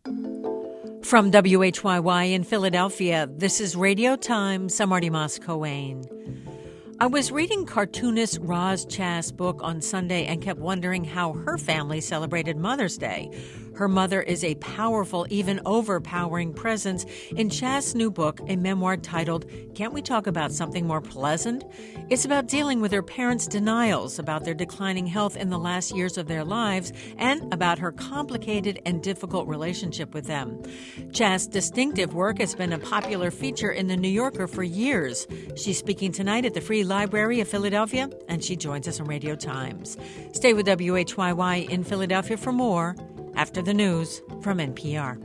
From WHYY in Philadelphia, this is Radio Times. I'm Marty Moss-Coane. I was reading cartoonist Roz Chast's book on Sunday and kept wondering how her family celebrated Mother's Day. Her mother is a powerful, even overpowering presence in Chast's new book, a memoir titled, Can't We Talk About Something More Pleasant? It's about dealing with her parents' denials about their declining health in the last years of their lives and about her complicated and difficult relationship with them. Chast's distinctive work has been a popular feature in The New Yorker for years. She's speaking tonight at the Free Library of Philadelphia, and she joins us on Radio Times. Stay with WHYY in Philadelphia for more after the news from NPR.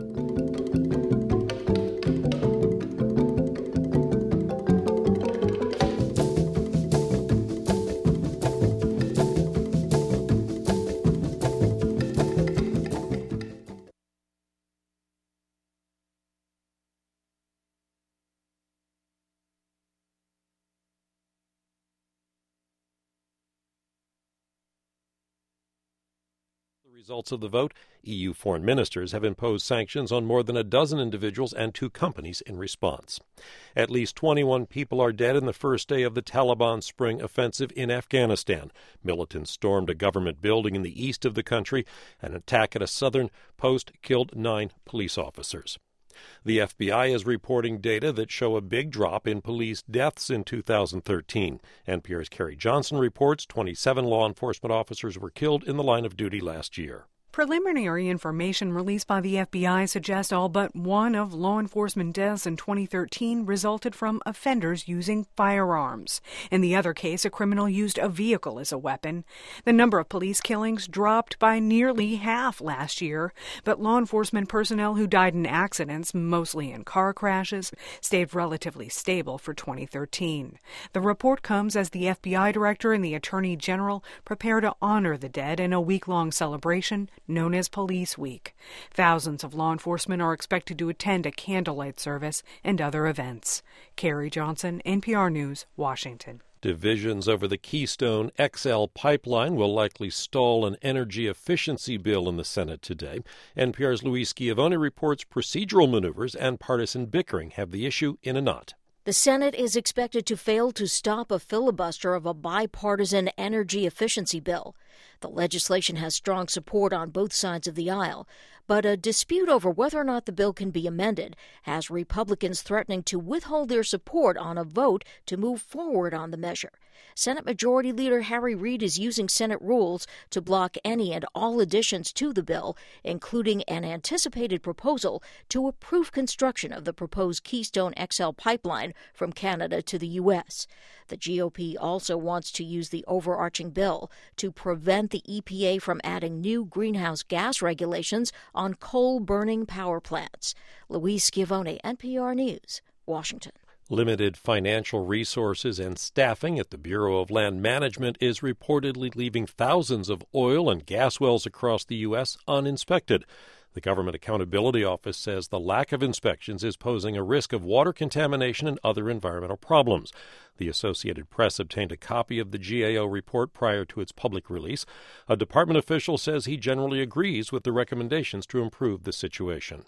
Results of the vote, EU foreign ministers have imposed sanctions on more than a dozen individuals and 2 companies in response. At least 21 people are dead in the first day of the Taliban spring offensive in Afghanistan. Militants stormed a government building in the east of the country. An attack at a southern post killed 9 police officers. The FBI is reporting data that show a big drop in police deaths in 2013. NPR's Carrie Johnson reports 27 law enforcement officers were killed in the line of duty last year. Preliminary information released by the FBI suggests all but one of law enforcement deaths in 2013 resulted from offenders using firearms. In the other case, a criminal used a vehicle as a weapon. The number of police killings dropped by nearly half last year, but law enforcement personnel who died in accidents, mostly in car crashes, stayed relatively stable for 2013. The report comes as the FBI director and the Attorney General prepare to honor the dead in a week-long celebration known as Police Week. Thousands of law enforcement are expected to attend a candlelight service and other events. Carrie Johnson, NPR News, Washington. Divisions over the Keystone XL pipeline will likely stall an energy efficiency bill in the Senate today. NPR's Luis Schiavone reports procedural maneuvers and partisan bickering have the issue in a knot. The Senate is expected to fail to stop a filibuster of a bipartisan energy efficiency bill. The legislation has strong support on both sides of the aisle, but a dispute over whether or not the bill can be amended has Republicans threatening to withhold their support on a vote to move forward on the measure. Senate Majority Leader Harry Reid is using Senate rules to block any and all additions to the bill, including an anticipated proposal to approve construction of the proposed Keystone XL pipeline from Canada to the U.S. The GOP also wants to use the overarching bill to prevent the EPA from adding new greenhouse gas regulations on coal-burning power plants. Luis Schiavone, NPR News, Washington. Limited financial resources and staffing at the Bureau of Land Management is reportedly leaving thousands of oil and gas wells across the U.S. uninspected. The Government Accountability Office says the lack of inspections is posing a risk of water contamination and other environmental problems. The Associated Press obtained a copy of the GAO report prior to its public release. A department official says he generally agrees with the recommendations to improve the situation.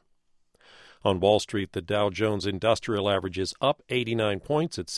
On Wall Street, the Dow Jones Industrial Average is up 89 points at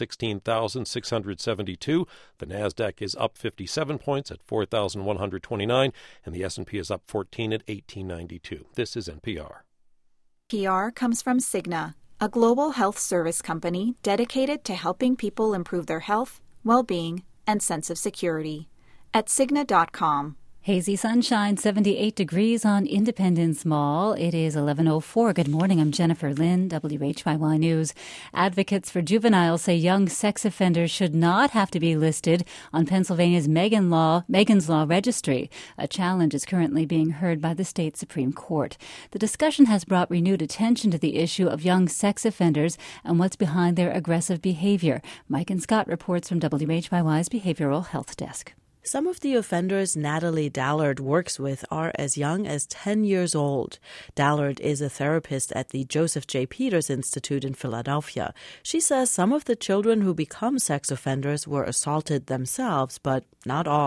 16,672. The Nasdaq is up 57 points at 4,129, and the S&P is up 14 at 1892. This is NPR. PR comes from Cigna, a global health service company dedicated to helping people improve their health, well-being, and sense of security. At Cigna.com. Hazy sunshine, 78 degrees on Independence Mall. It is 11:04. Good morning. I'm Jennifer Lynn, WHYY News. Advocates for juveniles say young sex offenders should not have to be listed on Pennsylvania's Megan's Law registry. A challenge is currently being heard by the state Supreme Court. The discussion has brought renewed attention to the issue of young sex offenders and what's behind their aggressive behavior. Mike and Scott reports from WHYY's Behavioral Health Desk. Some of the offenders Natalie Dallard works with are as young as 10 years old. Dallard is a therapist at the Joseph J. Peters Institute in Philadelphia. She says some of the children who become sex offenders were assaulted themselves, but not all.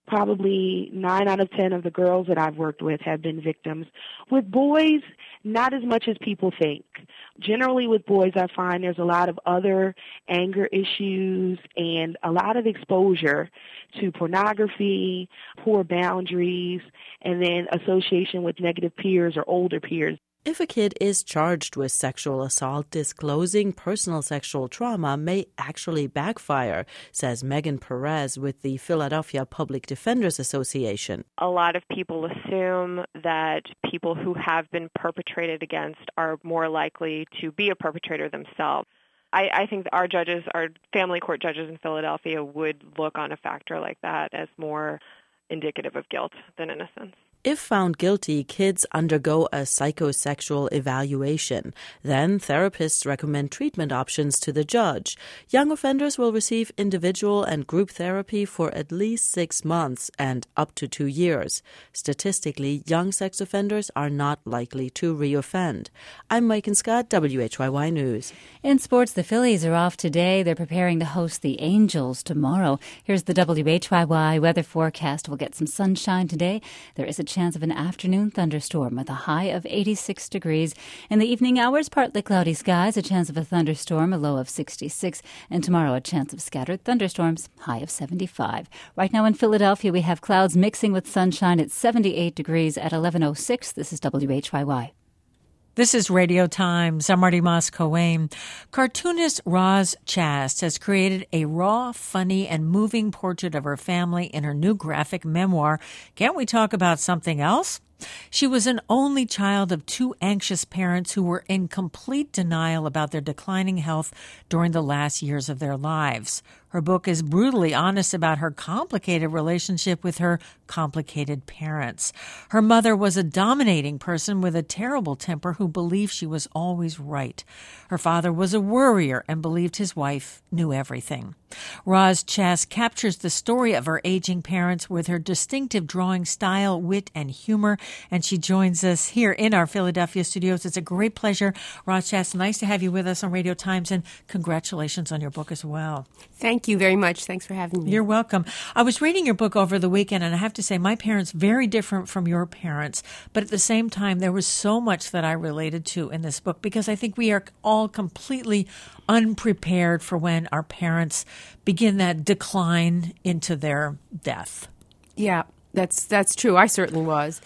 Probably 9 out of 10 of the girls that I've worked with have been victims. With boys, not as much as people think. Generally with boys, I find there's a lot of other anger issues and a lot of exposure to pornography, poor boundaries, and then association with negative peers or older peers. If a kid is charged with sexual assault, disclosing personal sexual trauma may actually backfire, says Megan Perez with the Philadelphia Public Defenders Association. A lot of people assume that people who have been perpetrated against are more likely to be a perpetrator themselves. I think our judges, our family court judges in Philadelphia, would look on a factor like that as more indicative of guilt than innocence. If found guilty, kids undergo a psychosexual evaluation. Then therapists recommend treatment options to the judge. Young offenders will receive individual and group therapy for at least 6 months and up to 2 years. Statistically, young sex offenders are not likely to reoffend. I'm Mike Scott, WHYY News. In sports, the Phillies are off today. They're preparing to host the Angels tomorrow. Here's the WHYY weather forecast. We'll get some sunshine today. There is a chance of an afternoon thunderstorm with a high of 86 degrees. In the evening hours, partly cloudy skies, a chance of a thunderstorm, a low of 66. And tomorrow, a chance of scattered thunderstorms, high of 75. Right now in Philadelphia, we have clouds mixing with sunshine at 78 degrees at 11:06. This is WHYY. This is Radio Times. I'm Marty Moss-Coane. Cartoonist Roz Chast has created a raw, funny, and moving portrait of her family in her new graphic memoir, Can't We Talk About Something Else? She was an only child of 2 anxious parents who were in complete denial about their declining health during the last years of their lives. Her book is brutally honest about her complicated relationship with her complicated parents. Her mother was a dominating person with a terrible temper who believed she was always right. Her father was a worrier and believed his wife knew everything. Roz Chast captures the story of her aging parents with her distinctive drawing style, wit, and humor, and she joins us here in our Philadelphia studios. It's a great pleasure. Roz Chast, nice to have you with us on Radio Times, and congratulations on your book as well. Thank you very much. Thanks for having me. You're welcome. I was reading your book over the weekend, and I have to say my parents very different from your parents, but at the same time there was so much that I related to in this book because I think we are all completely unprepared for when our parents begin that decline into their death. Yeah, that's true. I certainly was.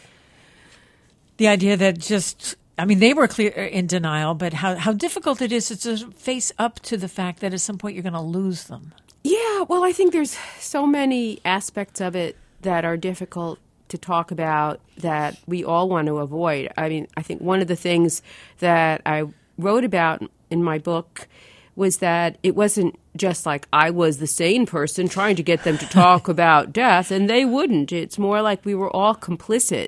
The idea that they were clear in denial, but how difficult it is to face up to the fact that at some point you're going to lose them. Yeah, well, I think there's so many aspects of it that are difficult to talk about that we all want to avoid. I mean, I think one of the things that I wrote about in my book was that it wasn't just like I was the sane person trying to get them to talk about death, and they wouldn't. It's more like we were all complicit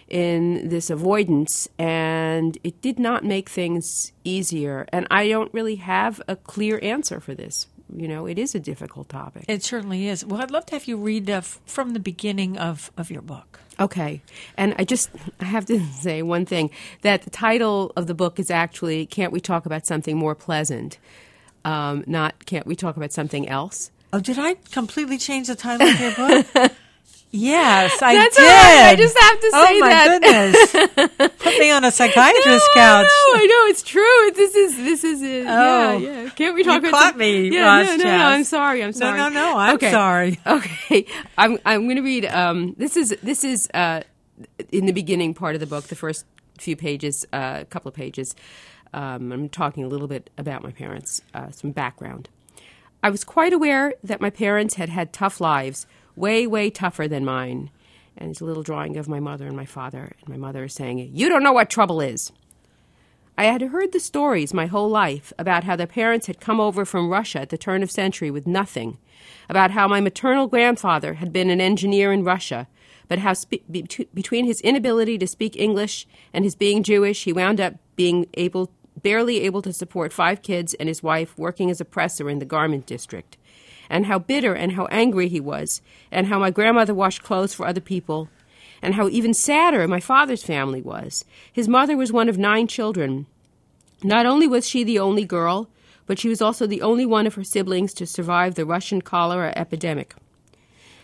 in this avoidance, and it did not make things easier. And I don't really have a clear answer for this. You know, it is a difficult topic. It certainly is. Well, I'd love to have you read from the beginning of your book. Okay. And I have to say one thing, that the title of the book is actually Can't We Talk About Something More Pleasant? Not Can't We Talk About Something Else? Oh, did I completely change the title of your book? Yes, I That's did. All right. I just have to say that. Oh, my goodness. Put me on a psychiatrist's couch. I know, it's true. This is it. Oh. Yeah. Can't we talk you about caught me, Yeah, Roz no, I'm sorry. No, I'm okay. sorry. Okay. I'm going to read, this is in the beginning part of the book, the first few pages, a couple of pages. I'm talking a little bit about my parents, some background. I was quite aware that my parents had had tough lives, way, way tougher than mine. And it's a little drawing of my mother and my father. And my mother is saying, "You don't know what trouble is." I had heard the stories my whole life about how their parents had come over from Russia at the turn of century with nothing, about how my maternal grandfather had been an engineer in Russia, but how between his inability to speak English and his being Jewish, he wound up being barely able to support 5 kids and his wife working as a presser in the garment district, and how bitter and how angry he was, and how my grandmother washed clothes for other people, and how even sadder my father's family was. His mother was one of 9 children. Not only was she the only girl, but she was also the only one of her siblings to survive the Russian cholera epidemic.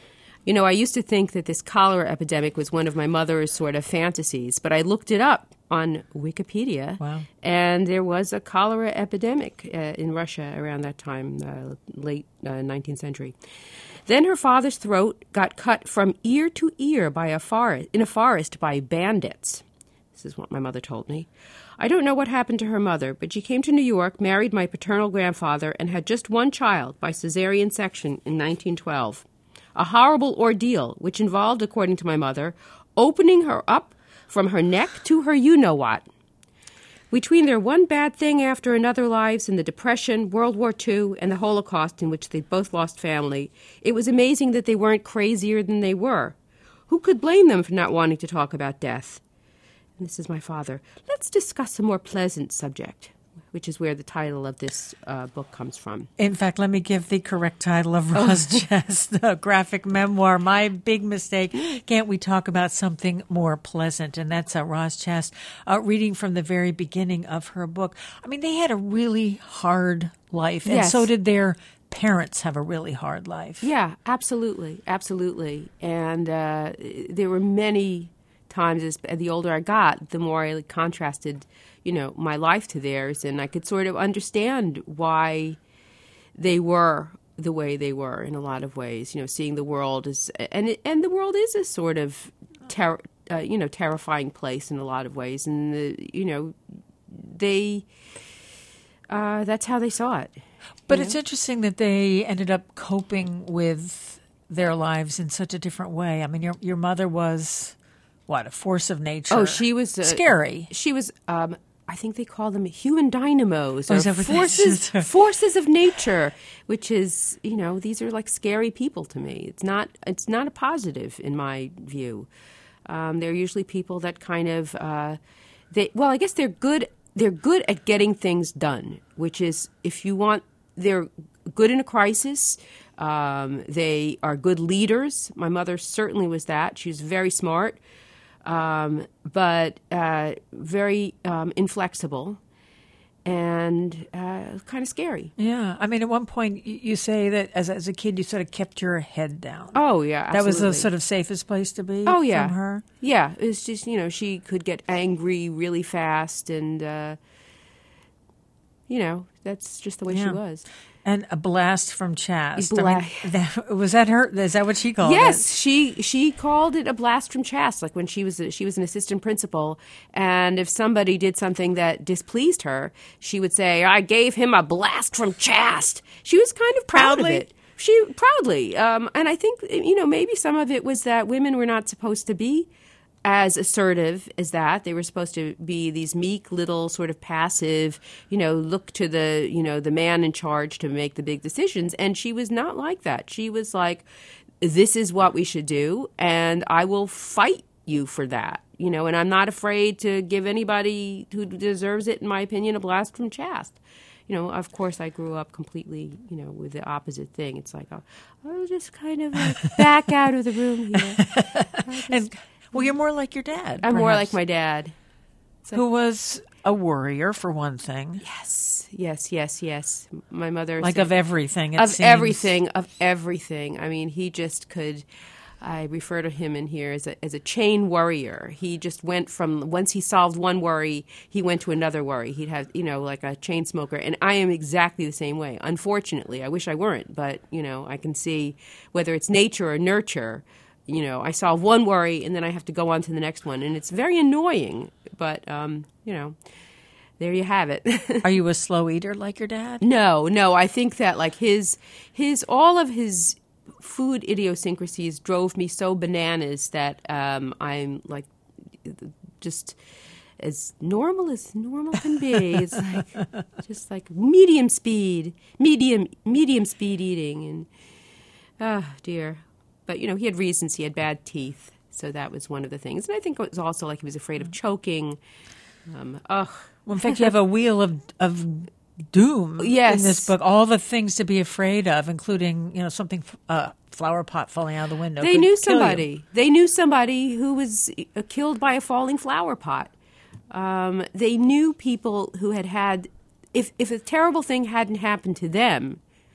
You know, I used to think that this cholera epidemic was one of my mother's sort of fantasies, but I looked it up on Wikipedia, Wow. and there was a cholera epidemic in Russia around that time, late 19th century. Then her father's throat got cut from ear to ear in a forest by bandits. This is what my mother told me. I don't know what happened to her mother, but she came to New York, married my paternal grandfather, and had just one child by cesarean section in 1912. A horrible ordeal, which involved, according to my mother, opening her up from her neck to her you-know-what. Between their one bad thing after another lives in the Depression, World War II, and the Holocaust, in which they both lost family, it was amazing that they weren't crazier than they were. Who could blame them for not wanting to talk about death? And this is my father. Let's discuss a more pleasant subject, which is where the title of this book comes from. In fact, let me give the correct title of Roz Chast, the graphic memoir, My Big Mistake. Can't we talk about something more pleasant? And that's Roz Chast reading from the very beginning of her book. I mean, they had a really hard life, and Yes. so did their parents have a really hard life. Yeah, absolutely, absolutely. And there were many times, as the older I got, the more I contrasted, my life to theirs, and I could sort of understand why they were the way they were in a lot of ways. Seeing the world as, and the world is a sort of terrifying place in a lot of ways, and they that's how they saw it. But it's interesting that they ended up coping with their lives in such a different way. I mean, your mother was, what, a force of nature? Oh, she was scary. She was, I think they call them human dynamos, Oh, or is that what that is? forces of nature, which is, these are like scary people to me. It's not a positive in my view. They're usually people that kind of, I guess they're good at getting things done, which is, if you want, they're good in a crisis. They are good leaders. My mother certainly was that. She was very smart, but very inflexible and kind of scary. Yeah. I mean, at one point, you say that as a kid, you sort of kept your head down. Oh, yeah, absolutely. That was the sort of safest place to be from her? Yeah. It was just, she could get angry really fast, and, that's just the way she was. And a blast from Chast. Was that her? Is that what she called it? Yes, she called it a blast from Chast. Like when she was an assistant principal, and if somebody did something that displeased her, she would say, "I gave him a blast from Chast." She was kind of proud of it. Proudly, and I think maybe some of it was that women were not supposed to be as assertive as that. They were supposed to be these meek little sort of passive, look to the, the man in charge to make the big decisions. And she was not like that. She was like, this is what we should do, and I will fight you for that, and I'm not afraid to give anybody who deserves it, in my opinion, a blast from Chast. Of course, I grew up completely, with the opposite thing. It's like, I'll just kind of back out of the room here. Well, you're more like your dad. I'm more like my dad. Who was a worrier, for one thing. Yes. My mother... Like of everything, Of everything. I mean, he just could... I refer to him in here as a chain worrier. He just went from... Once he solved one worry, he went to another worry. He'd have, like a chain smoker. And I am exactly the same way. Unfortunately, I wish I weren't. But, I can see whether it's nature or nurture... I solve one worry and then I have to go on to the next one. And it's very annoying, but, there you have it. Are you a slow eater like your dad? No. I think that like all of his food idiosyncrasies drove me so bananas that I'm like just as normal can be. It's like just like medium speed eating. And, oh, dear. But, he had reasons. He had bad teeth, so that was one of the things. And I think it was also like he was afraid of choking. Well, in fact, you have a wheel of doom in this book. All the things to be afraid of, including, something, flower pot falling out of the window. They knew somebody. They knew somebody who was killed by a falling flower pot. They knew people who had, if a terrible thing hadn't happened to them,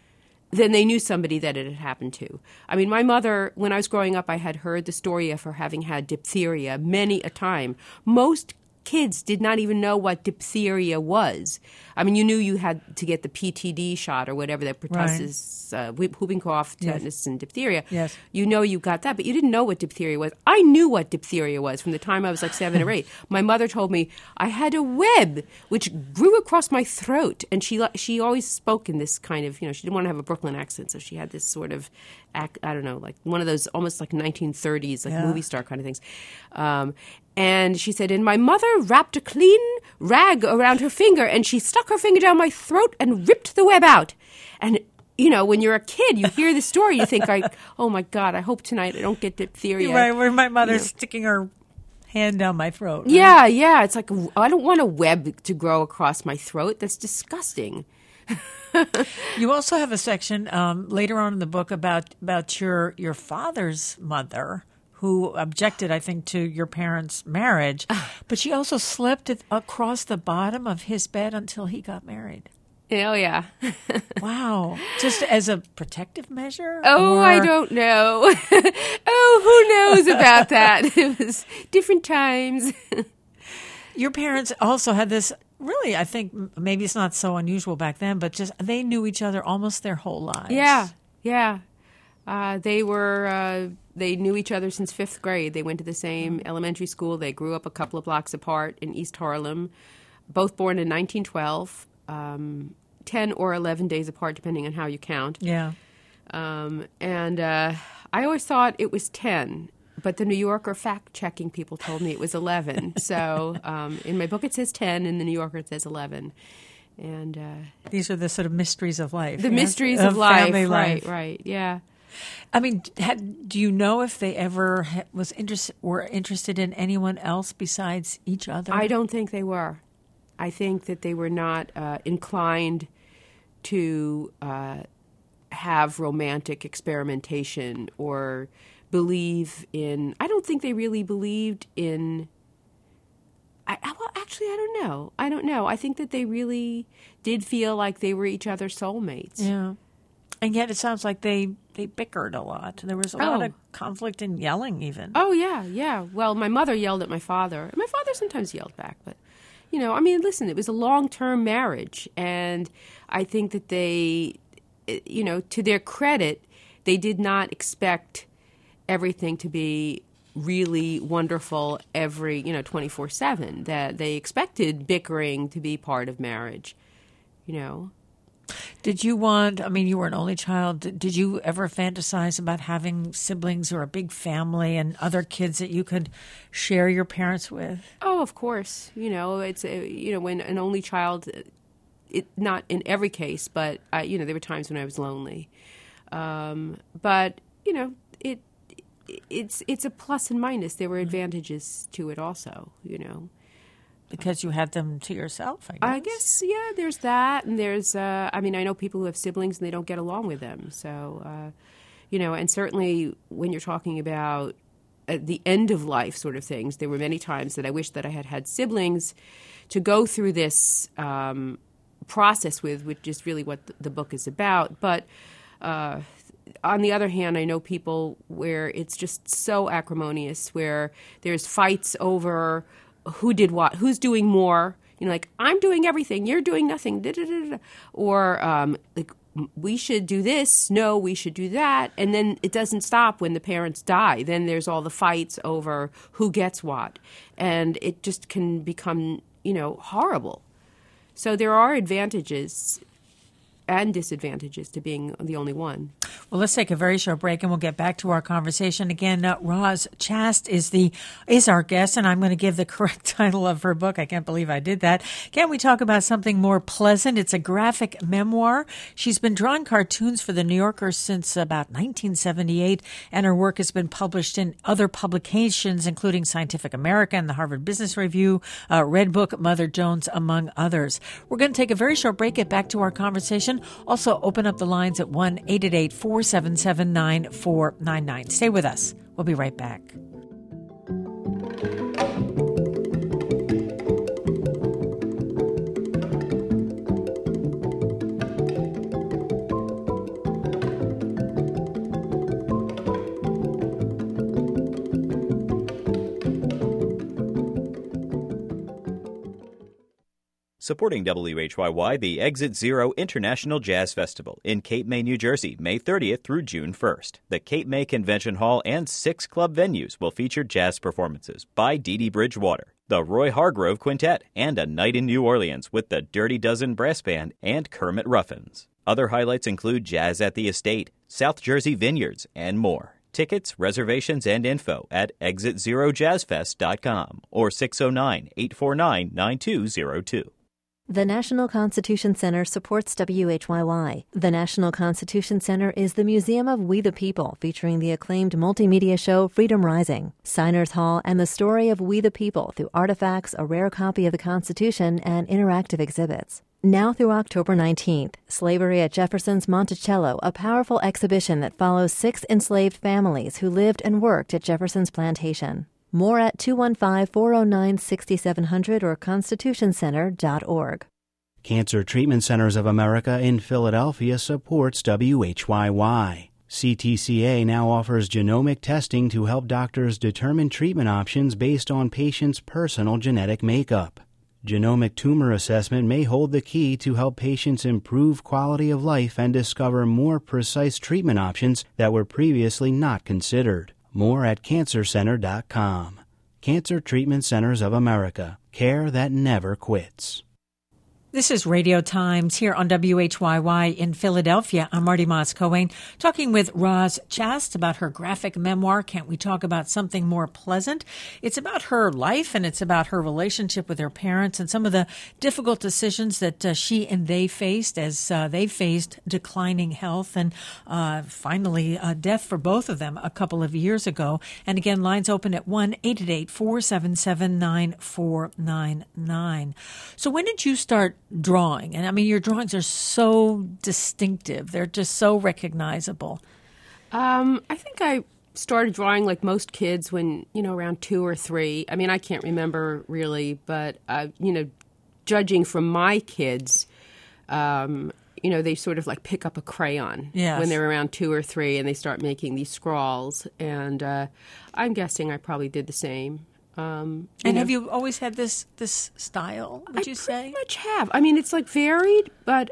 then they knew somebody that it had happened to. I mean, my mother, when I was growing up, I had heard the story of her having had diphtheria many a time. Most kids did not even know what diphtheria was. I mean, you knew you had to get the PTD shot or whatever, that pertussis, whooping cough, tetanus, and diphtheria. Yes. You know you got that, but you didn't know what diphtheria was. I knew what diphtheria was from the time I was like 7 or 8. My mother told me I had a web which grew across my throat, and she always spoke in this kind of, she didn't want to have a Brooklyn accent, so she had this sort of, I don't know, like one of those almost like 1930s, like movie star kind of things. And she said, and my mother wrapped a clean rag around her finger, and she stuck her finger down my throat and ripped the web out. And, when you're a kid, you hear the story, you think, oh, my God, I hope tonight I don't get diphtheria. Right, where my mother's sticking her hand down my throat. Right? Yeah. It's like, I don't want a web to grow across my throat. That's disgusting. You also have a section later on in the book about your father's mother, who objected, I think, to your parents' marriage, but she also slept across the bottom of his bed until he got married. Oh, yeah. Wow. Just as a protective measure? Oh, I don't know. Oh, who knows about that? It was different times. Your parents also had this, really, I think, maybe it's not so unusual back then, but just they knew each other almost their whole lives. Yeah. They knew each other since 5th grade. They went to the same elementary school. They grew up a couple of blocks apart in East Harlem, both born in 1912, 10 or 11 days apart, depending on how you count. Yeah. And I always thought it was 10, but the New Yorker fact-checking people told me it was 11. So in my book it says 10, in the New Yorker it says 11. And these are the sort of mysteries of life. The mysteries of life. Family life. Right, yeah. I mean, do you know if they ever were interested in anyone else besides each other? I don't think they were. I think that they were not inclined to have romantic experimentation or believe in. I don't think they really believed in. Well, actually, I don't know. I think that they really did feel like they were each other's soulmates. Yeah. And yet it sounds like they bickered a lot. There was a lot of conflict and yelling even. Oh, yeah. Well, my mother yelled at my father. My father sometimes yelled back. But, listen, it was a long-term marriage. And I think that they, to their credit, they did not expect everything to be really wonderful every, 24/7. That they expected bickering to be part of marriage, Did you you were an only child, did you ever fantasize about having siblings or a big family and other kids that you could share your parents with? Oh, of course. It's, when an only child, not in every case, but, there were times when I was lonely. But, it's a plus and minus. There were advantages to it also, Because you had them to yourself, I guess. I guess, yeah, there's that. And there's, I know people who have siblings and they don't get along with them. So, and certainly when you're talking about the end of life sort of things, there were many times that I wish that I had had siblings to go through this process with, which is really what the book is about. But on the other hand, I know people where it's just so acrimonious, where there's fights over who did what, who's doing more, like, I'm doing everything, you're doing nothing, or like, we should do this, no, we should do that, and then it doesn't stop when the parents die. Then there's all the fights over who gets what, and it just can become, horrible. So there are advantages and disadvantages to being the only one. Well, let's take a very short break, and we'll get back to our conversation. Again, Roz Chast is our guest, and I'm going to give the correct title of her book. I can't believe I did that. Can we talk about something more pleasant? It's a graphic memoir. She's been drawing cartoons for The New Yorker since about 1978, and her work has been published in other publications, including Scientific American, the Harvard Business Review, Redbook, Mother Jones, among others. We're going to take a very short break, get back to our conversation. Also, open up the lines at 1-888-477-9499. Stay with us. We'll be right back. Supporting WHYY, the Exit Zero International Jazz Festival in Cape May, New Jersey, May 30th through June 1st. The Cape May Convention Hall and 6 club venues will feature jazz performances by Dee Dee Bridgewater, the Roy Hargrove Quintet, and a night in New Orleans with the Dirty Dozen Brass Band and Kermit Ruffins. Other highlights include Jazz at the Estate, South Jersey Vineyards, and more. Tickets, reservations, and info at ExitZeroJazzFest.com or 609-849-9202. The National Constitution Center supports WHYY. The National Constitution Center is the museum of We the People, featuring the acclaimed multimedia show Freedom Rising, Signers Hall, and the story of We the People through artifacts, a rare copy of the Constitution, and interactive exhibits. Now through October 19th, Slavery at Jefferson's Monticello, a powerful exhibition that follows 6 enslaved families who lived and worked at Jefferson's plantation. More at 215-409-6700 or constitutioncenter.org. Cancer Treatment Centers of America in Philadelphia supports WHYY. CTCA now offers genomic testing to help doctors determine treatment options based on patients' personal genetic makeup. Genomic tumor assessment may hold the key to help patients improve quality of life and discover more precise treatment options that were previously not considered. More at cancercenter.com. Cancer Treatment Centers of America. Care that never quits. This is Radio Times here on WHYY in Philadelphia. I'm Marty Moss-Coane, talking with Roz Chast about her graphic memoir, Can't We Talk About Something More Pleasant? It's about her life, and it's about her relationship with her parents and some of the difficult decisions that she and they faced as they faced declining health and finally death for both of them a couple of years ago. And again, lines open at 1-888-477-9499. So when did you start drawing? And I mean, your drawings are so distinctive. They're just so recognizable. I think I started drawing like most kids when, around 2 or 3. I mean, I can't remember really, but, judging from my kids, they sort of like pick up a crayon when they're around 2 or 3 and they start making these scrawls. And I'm guessing I probably did the same. Have you always had this style, would you say? I pretty much have. I mean, it's like varied, but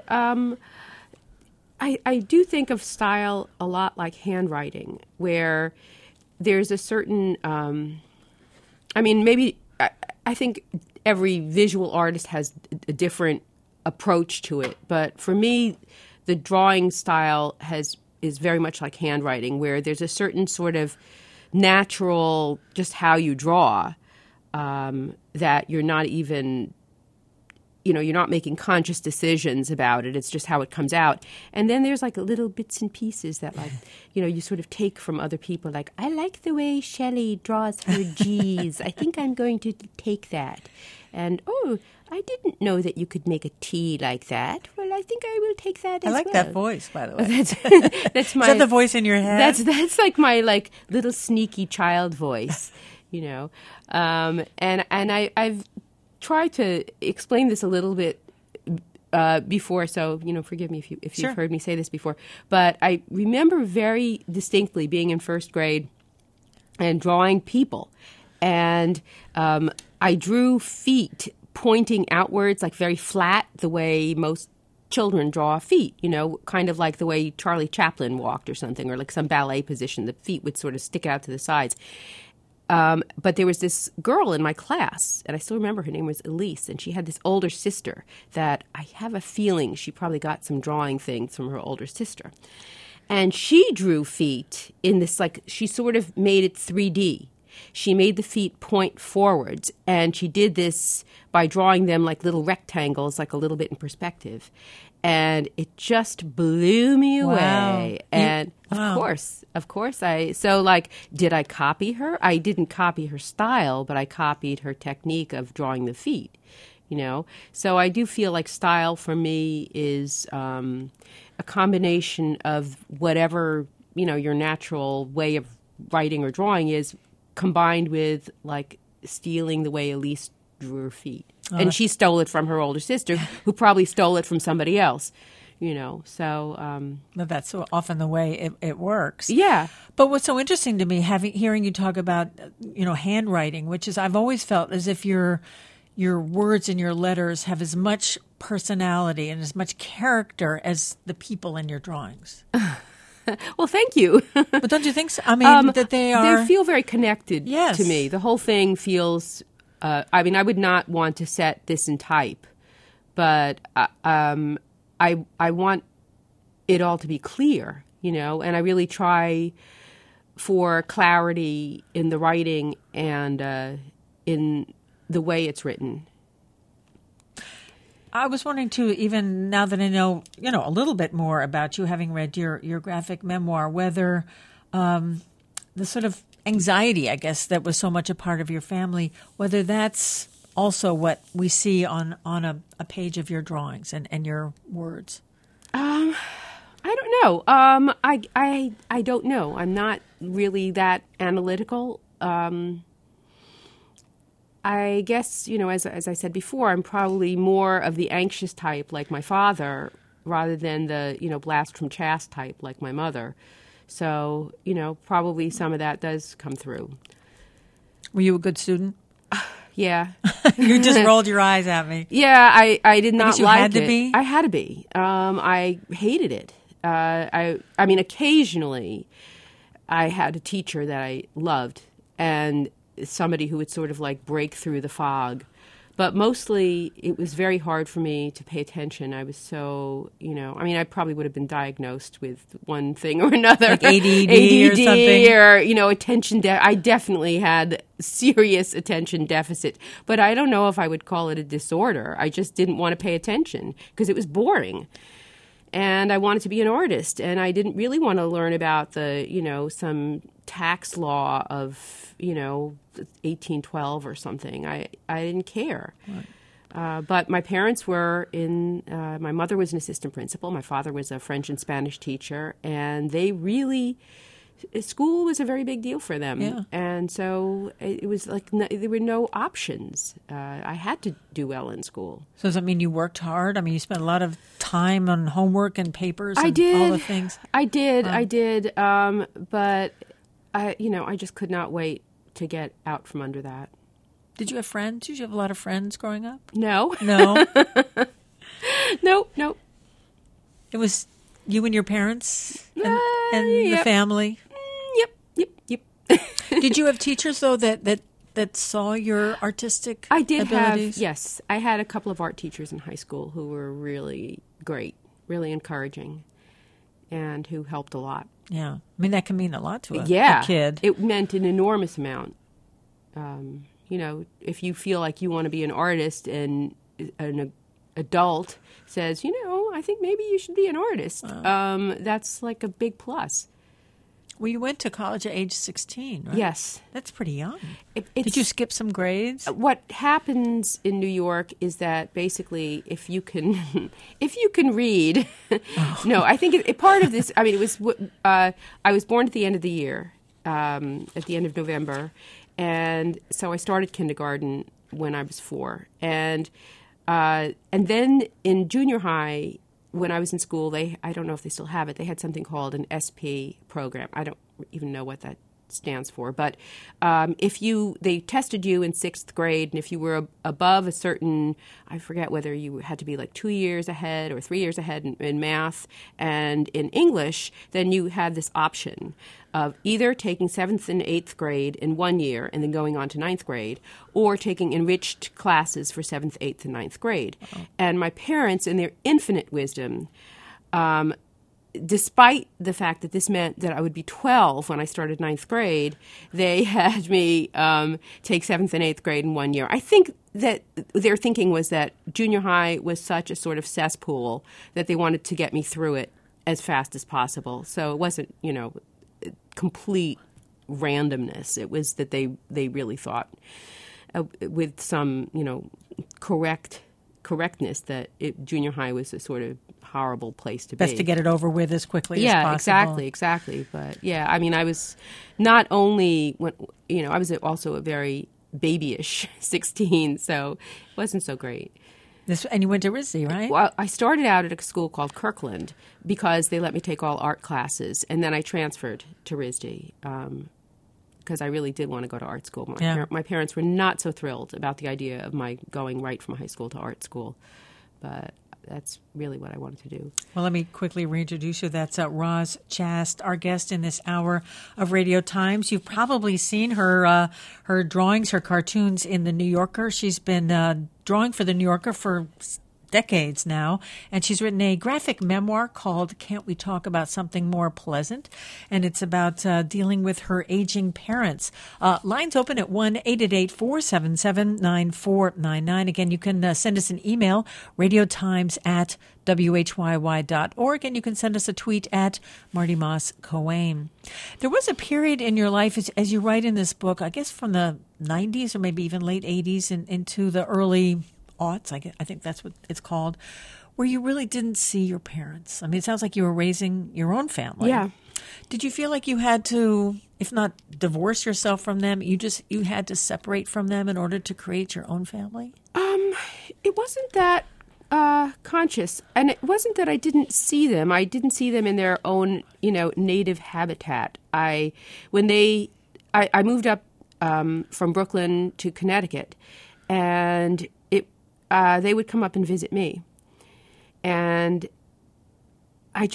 I do think of style a lot like handwriting, where there's a certain, maybe I think every visual artist has a different approach to it. But for me, the drawing style is very much like handwriting, where there's a certain sort of natural, just how you draw, that you're not even, you're not making conscious decisions about it. It's just how it comes out. And then there's like little bits and pieces that you sort of take from other people. Like, I like the way Shelley draws her G's. I think I'm going to take that. And, I didn't know that you could make a T like that. Well, I think I will take that as well. I like that voice, by the way. That's my. Is that the voice in your head? That's like my little sneaky child voice, And I've tried to explain this a little bit before, so forgive me if you've heard me say this before. But I remember very distinctly being in first grade and drawing people, and I drew feet pointing outwards, like very flat, the way most children draw feet, kind of like the way Charlie Chaplin walked or something, or like some ballet position. The feet would sort of stick out to the sides. But there was this girl in my class, and I still remember her name was Elise, and she had this older sister that I have a feeling she probably got some drawing things from her older sister. And she drew feet in this, she sort of made it 3D. She made the feet point forwards, and she did this by drawing them like little rectangles, like a little bit in perspective. And it just blew me away. And of course, did I copy her? I didn't copy her style, but I copied her technique of drawing the feet, So I do feel like style for me is a combination of whatever, your natural way of writing or drawing is, combined with stealing the way Elise drew her feet. And she stole it from her older sister, who probably stole it from somebody else, so. But that's so often the way it works. Yeah. But what's so interesting to me, hearing you talk about, handwriting, which is, I've always felt as if you're your words and your letters have as much personality and as much character as the people in your drawings. Well, thank you. But don't you think so? I mean, that they are... They feel very connected Yes. to me. The whole thing feels... I mean, I would not want to set this in type, but I want it all to be clear, you know, and I really try for clarity in the writing and in the way it's written. I was wondering, too, even now that I know, a little bit more about you, having read your graphic memoir, whether the sort of anxiety, I guess, that was so much a part of your family, whether that's also what we see on a page of your drawings and your words. I don't know. I don't know. I'm not really that analytical. I guess, as I said before, I'm probably more of the anxious type like my father rather than the, blast from chaste type like my mother. So, probably some of that does come through. Were you a good student? Yeah. You just rolled your eyes at me. Yeah, I did not like it. Had to be? I had to be. I hated it. I mean, occasionally I had a teacher that I loved and somebody who would sort of like break through the fog. But mostly it was very hard for me to pay attention. I was so, I probably would have been diagnosed with one thing or another. Like ADD or something? Or, attention. I definitely had serious attention deficit. But I don't know if I would call it a disorder. I just didn't want to pay attention because it was boring. And I wanted to be an artist. And I didn't really want to learn about some tax law of, 1812 or something. I didn't care. Right. But my parents were my mother was an assistant principal. My father was a French and Spanish teacher. And they really, school was a very big deal for them. Yeah. And so it was like there were no options. I had to do well in school. So does that mean you worked hard? I mean, you spent a lot of time on homework and papers and I did. all the things? I did. But I just could not wait to get out from under that. Did you have friends? Did you have a lot of friends growing up? No. No? Nope. It was you and your parents and yep. the family? Yep. Did you have teachers, though, that saw your artistic I did abilities? Yes. I had a couple of art teachers in high school who were really great, really encouraging, and who helped a lot. Yeah. I mean, that can mean a lot to a kid. It meant an enormous amount. If you feel like you want to be an artist and an adult says, I think maybe you should be an artist, that's like a big plus. Well, you went to college at age 16, right? Yes. That's pretty young. Did you skip some grades? What happens in New York is that basically if you can read, no, I think part of this, it was, I was born at the end of the year, at the end of November, and so I started kindergarten when I was 4. And then in junior high, when I was in school, I don't know if they still have it, they had something called an SP program. I don't even know what that stands for. But they tested you in 6th grade, and if you were above a certain, I forget whether you had to be like 2 years ahead or 3 years ahead in math and in English, then you had this option of either taking 7th and 8th grade in 1 year and then going on to 9th grade, or taking enriched classes for 7th, 8th, and 9th grade. Oh. And my parents, in their infinite wisdom, despite the fact that this meant that I would be 12 when I started 9th grade, they had me take 7th and 8th grade in 1 year. I think that their thinking was that junior high was such a sort of cesspool that they wanted to get me through it as fast as possible. So it wasn't, complete randomness. It was that they really thought with some, correctness that junior high was a sort of horrible place to be. Best to get it over with as quickly as possible. Yeah, exactly. But yeah, I was not only I was also a very babyish 16, so it wasn't so great. And you went to RISD, right? Well, I started out at a school called Kirkland because they let me take all art classes, and then I transferred to RISD because I really did want to go to art school. My parents were not so thrilled about the idea of my going right from high school to art school, but that's really what I wanted to do. Well, let me quickly reintroduce you. That's Roz Chast, our guest in this hour of Radio Times. You've probably seen her drawings, her cartoons in The New Yorker. She's been drawing for The New Yorker for decades now, and she's written a graphic memoir called Can't We Talk About Something More Pleasant? And it's about dealing with her aging parents. Lines open at 1-888-477-9499. Again, you can send us an email, radiotimes@whyy.org, and you can send us a tweet at Marty Moss Coane. There was a period in your life, as you write in this book, I guess from the 90s or maybe even late 80s and into the early aughts, I think that's what it's called, where you really didn't see your parents. I mean, it sounds like you were raising your own family. Yeah. Did you feel like you had to, if not divorce yourself from them, you had to separate from them in order to create your own family? It wasn't that conscious, and it wasn't that I didn't see them. I didn't see them in their own, native habitat. I moved up from Brooklyn to Connecticut, and they would come up and visit me. And I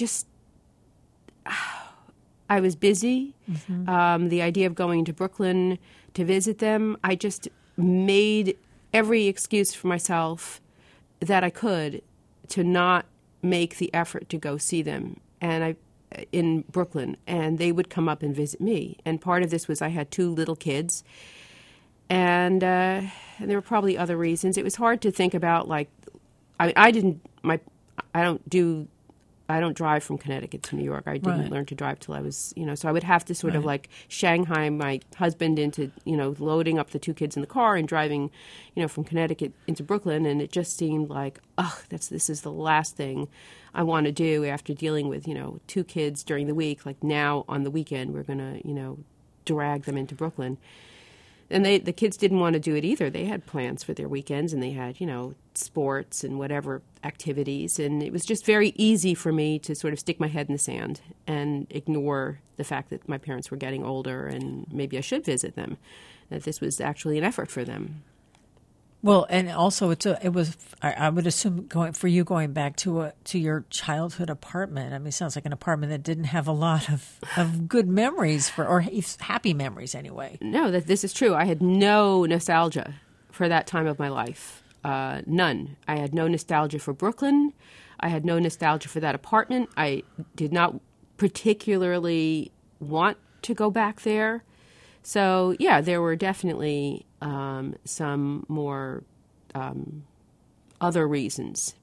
was busy. Mm-hmm. The idea of going to Brooklyn to visit them, I just made every excuse for myself that I could to not make the effort to go see them in Brooklyn. And they would come up and visit me. And part of this was I had 2 little kids. And there were probably other reasons. It was hard to think about, I don't drive from Connecticut to New York. I didn't learn to drive till I was, so I would have to sort of Shanghai my husband into, loading up the 2 kids in the car and driving, from Connecticut into Brooklyn. And it just seemed like, this is the last thing I want to do after dealing with, 2 kids during the week. Like now on the weekend, we're going to, drag them into Brooklyn. And the kids didn't want to do it either. They had plans for their weekends, and they had, sports and whatever activities. And it was just very easy for me to sort of stick my head in the sand and ignore the fact that my parents were getting older and maybe I should visit them, that this was actually an effort for them. Well, and also I would assume going back to your childhood apartment. I mean, it sounds like an apartment that didn't have a lot of good memories or happy memories anyway. No, this is true. I had no nostalgia for that time of my life. None. I had no nostalgia for Brooklyn. I had no nostalgia for that apartment. I did not particularly want to go back there. So, yeah, there were definitely some more other reasons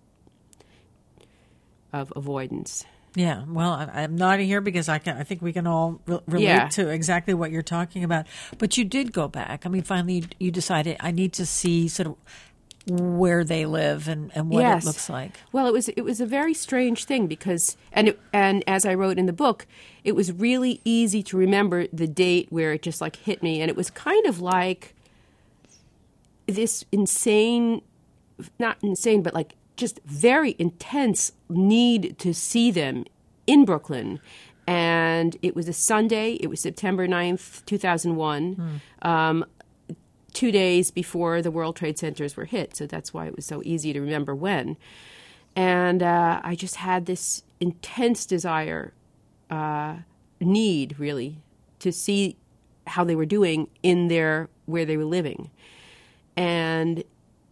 of avoidance. Yeah, well, I'm nodding here because I think we can all relate to exactly what you're talking about. But you did go back. I mean, finally you decided I need to see sort of where they live and what it looks like. Well, it was a very strange thing because and as I wrote in the book, it was really easy to remember the date where it just hit me, and it was kind of like this insane, not insane, but just very intense need to see them in Brooklyn. And it was a Sunday. It was September 9th, 2001. 2 days before the World Trade Centers were hit, so that's why it was so easy to remember when. And I just had this intense desire, need really, to see how they were doing where they were living. And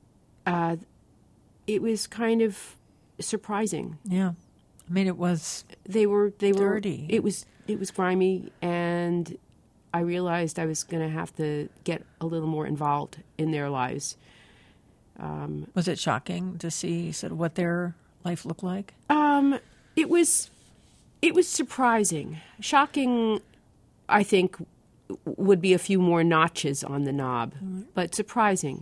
it was kind of surprising. Yeah, I mean, it was they were dirty. It was grimy, and I realized I was going to have to get a little more involved in their lives. Was it shocking to see sort of what their life looked like? It was surprising. Shocking, I think, would be a few more notches on the knob, but surprising,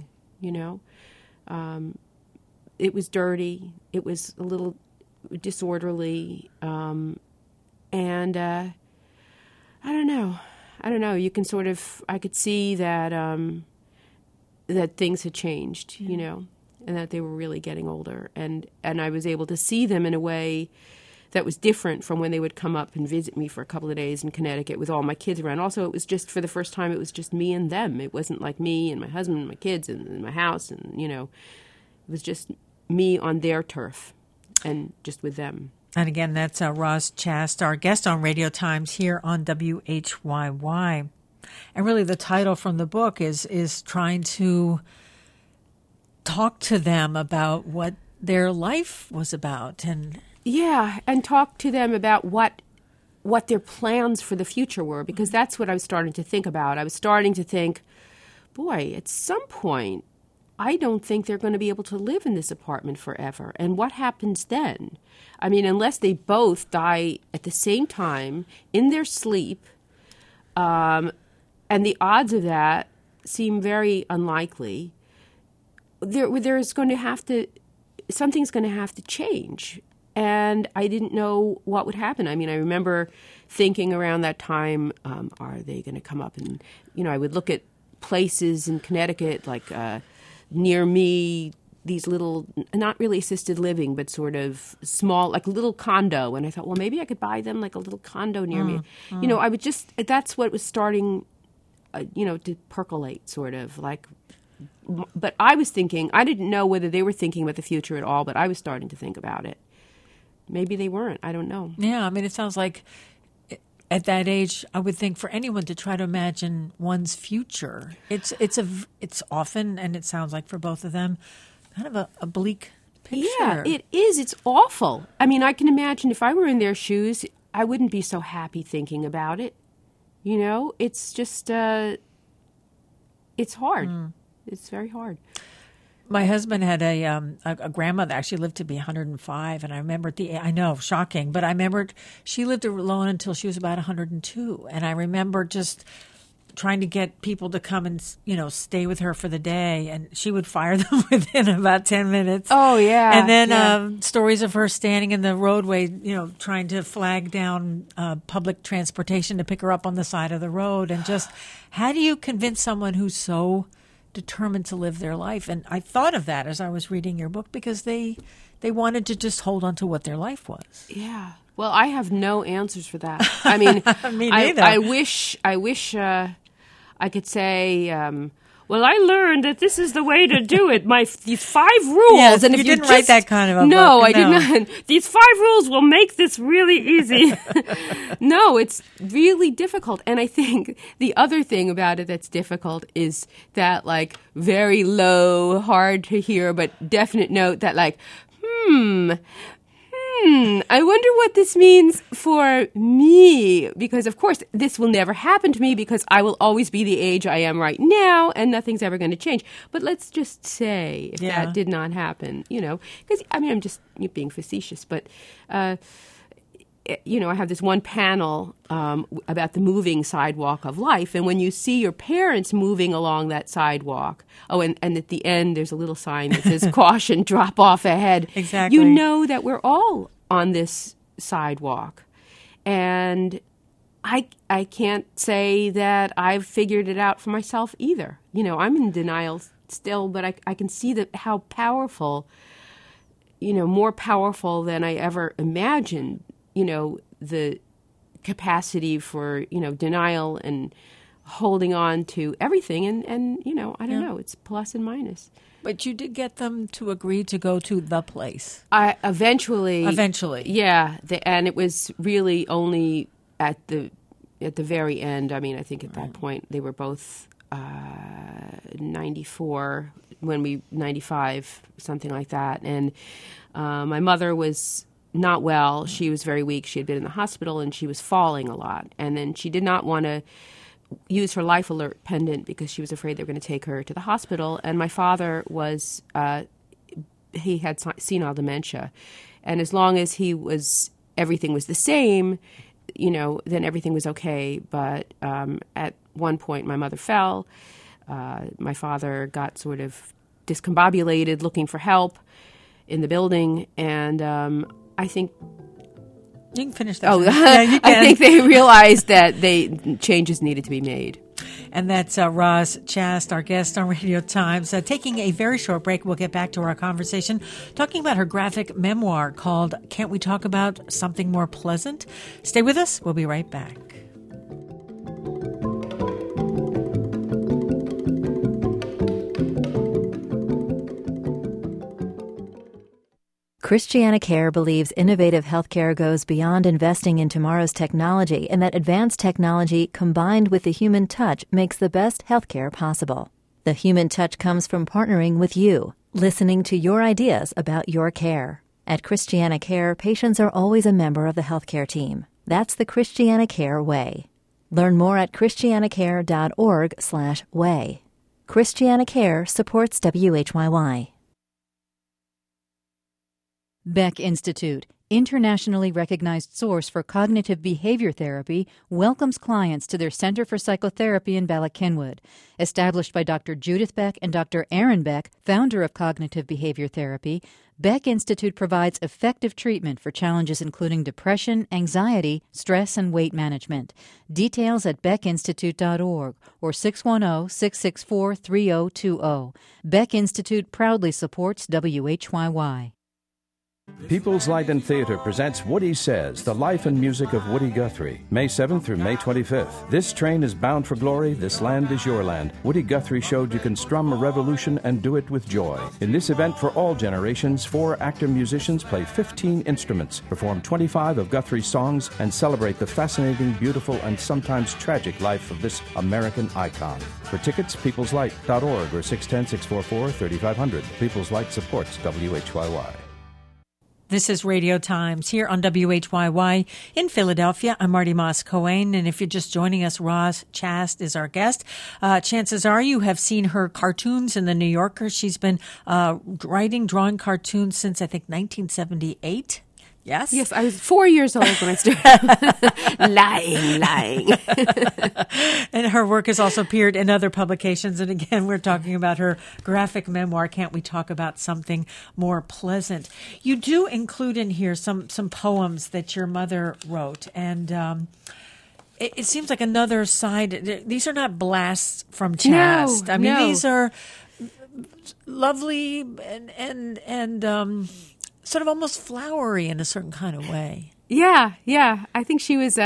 It was dirty. It was a little disorderly, and I don't know. You can I could see that that things had changed, and that they were really getting older. And I was able to see them in a way that was different from when they would come up and visit me for a couple of days in Connecticut with all my kids around. Also, it was just, for the first time, it was just me and them. It wasn't like me and my husband and my kids and my house, and, it was just me on their turf and just with them. And again, that's Roz Chast, our guest on Radio Times here on WHYY. And really the title from the book is trying to talk to them about what their life was about. And talk to them about what their plans for the future were, because that's what I was starting to think about. I was starting to think, boy, at some point, I don't think they're going to be able to live in this apartment forever. And what happens then? I mean, unless they both die at the same time in their sleep, and the odds of that seem very unlikely, there's going to have to, something's going to have to change. And I didn't know what would happen. I mean, I remember thinking around that time, are they going to come up? And, I would look at places in Connecticut, like near me, these little, not really assisted living, but sort of small, like a little condo. And I thought, well, maybe I could buy them like a little condo near me. I would just, that's what was starting, to percolate, sort of like. But I was thinking, I didn't know whether they were thinking about the future at all, but I was starting to think about it. Maybe they weren't. I don't know. Yeah, I mean, it sounds like at that age, I would think for anyone to try to imagine one's future, it's often, and it sounds like for both of them, kind of a bleak picture. Yeah, it is. It's awful. I mean, I can imagine if I were in their shoes, I wouldn't be so happy thinking about it. It's just, it's hard. It's very hard. My husband had a grandmother, actually lived to be 105, and I remember I know, shocking, but I remembered she lived alone until she was about 102, and I remember just trying to get people to come and, stay with her for the day, and she would fire them within about 10 minutes. Oh, yeah. And then stories of her standing in the roadway, trying to flag down public transportation to pick her up on the side of the road, and just how do you convince someone who's so determined to live their life? And I thought of that as I was reading your book, because they wanted to just hold on to what their life was. Yeah. Well, I have no answers for that. I mean, me neither. I wish I could say, well, I learned that this is the way to do it. These 5 rules. Yes, and if you didn't write that kind of a book. No, I did not. These 5 rules will make this really easy. No, it's really difficult. And I think the other thing about it that's difficult is that, like, very low, hard to hear, but definite note that, like, I wonder what this means for me, because, of course, this will never happen to me because I will always be the age I am right now and nothing's ever going to change. But let's just say if that did not happen, because, I mean, I'm just being facetious, but, I have this one panel about the moving sidewalk of life. And when you see your parents moving along that sidewalk, and at the end there's a little sign that says, caution, drop off ahead. Exactly. You know that we're all on this sidewalk. And I can't say that I've figured it out for myself either. I'm in denial still, but I can see how powerful, more powerful than I ever imagined, the capacity for, denial and holding on to everything. And I don't know, it's plus and minus. But you did get them to agree to go to the place. Eventually. Yeah. And it was really only at the very end. I mean, I think at that point they were both 94, 95, something like that. And my mother was not well. She was very weak. She had been in the hospital and she was falling a lot. And then she did not want to use her life alert pendant because she was afraid they were going to take her to the hospital. And my father was, he had senile dementia. And as long as everything was the same, then everything was okay. But at one point, my mother fell. My father got sort of discombobulated looking for help in the building. And I think... You can finish that. Oh, yeah, you can. I think they realized that changes needed to be made. And that's Roz Chast, our guest on Radio Times. Taking a very short break, we'll get back to our conversation, talking about her graphic memoir called Can't We Talk About Something More Pleasant? Stay with us. We'll be right back. Christiana Care believes innovative healthcare goes beyond investing in tomorrow's technology, and that advanced technology combined with the human touch makes the best healthcare possible. The human touch comes from partnering with you, listening to your ideas about your care. At Christiana Care, patients are always a member of the healthcare team. That's the Christiana Care way. Learn more at christianacare.org/way. Christiana Care supports WHYY. Beck Institute, internationally recognized source for cognitive behavior therapy, welcomes clients to their Center for Psychotherapy in Bala Cynwyd. Established by Dr. Judith Beck and Dr. Aaron Beck, founder of cognitive behavior therapy, Beck Institute provides effective treatment for challenges including depression, anxiety, stress, and weight management. Details at beckinstitute.org or 610-664-3020. Beck Institute proudly supports WHYY. People's Light and Theater presents Woody Says, the life and music of Woody Guthrie, May 7th through May 25th. This train is bound for glory, this land is your land. Woody Guthrie showed you can strum a revolution and do it with joy. In this event for all generations, 4 actor musicians play 15 instruments, perform 25 of Guthrie's songs, and celebrate the fascinating, beautiful, and sometimes tragic life of this American icon. For tickets, peopleslight.org or 610-644-3500. People's Light supports WHYY. This is Radio Times here on WHYY in Philadelphia. I'm Marty Moss-Coane, and if you're just joining us, Roz Chast is our guest. Chances are you have seen her cartoons in The New Yorker. She's been drawing cartoons since, I think, 1978. Yes? Yes, I was 4 years old when I started. lying. And her work has also appeared in other publications. And again, we're talking about her graphic memoir, Can't We Talk About Something More Pleasant? You do include in here some poems that your mother wrote. And it seems like another side. These are not blasts from Chast. No, I mean, no. these are lovely and sort of almost flowery in a certain kind of way. Yeah. I think she was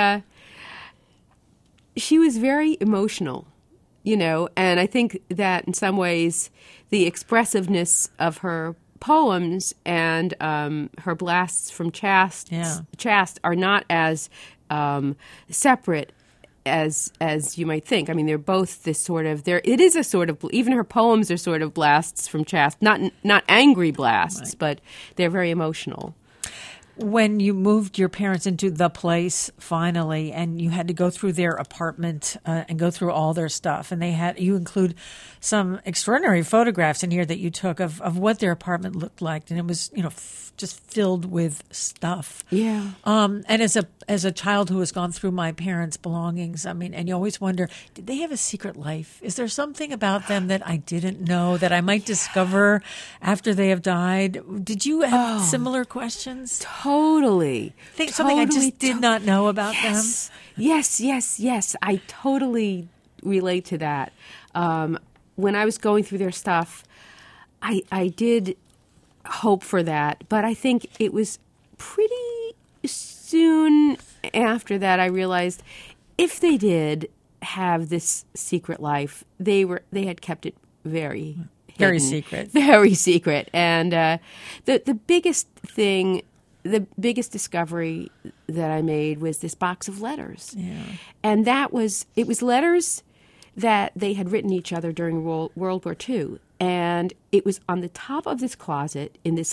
very emotional, and I think that in some ways the expressiveness of her poems and her blasts from Chast are not as separate as you might think. I mean, they're both this sort of it is a sort of, even her poems are sort of blasts from Chast, not angry blasts, right, but they're very emotional. When you moved your parents into the place finally, and you had to go through their apartment and go through all their stuff, and you include some extraordinary photographs in here that you took of what their apartment looked like, and it was just filled with stuff. Yeah. And as a child who has gone through my parents' belongings, I mean, and you always wonder, did they have a secret life? Is there something about them that I didn't know that I might discover after they have died? Did you have similar questions? Totally. Something I just did not know about them? Yes. I totally relate to that. When I was going through their stuff, I did hope for that, but I think it was pretty soon after that I realized if they did have this secret life, they had kept it very secret. Very secret. And the biggest thing, the biggest discovery that I made was this box of letters. Yeah. And it was letters that they had written each other during World War II. And it was on the top of this closet in this,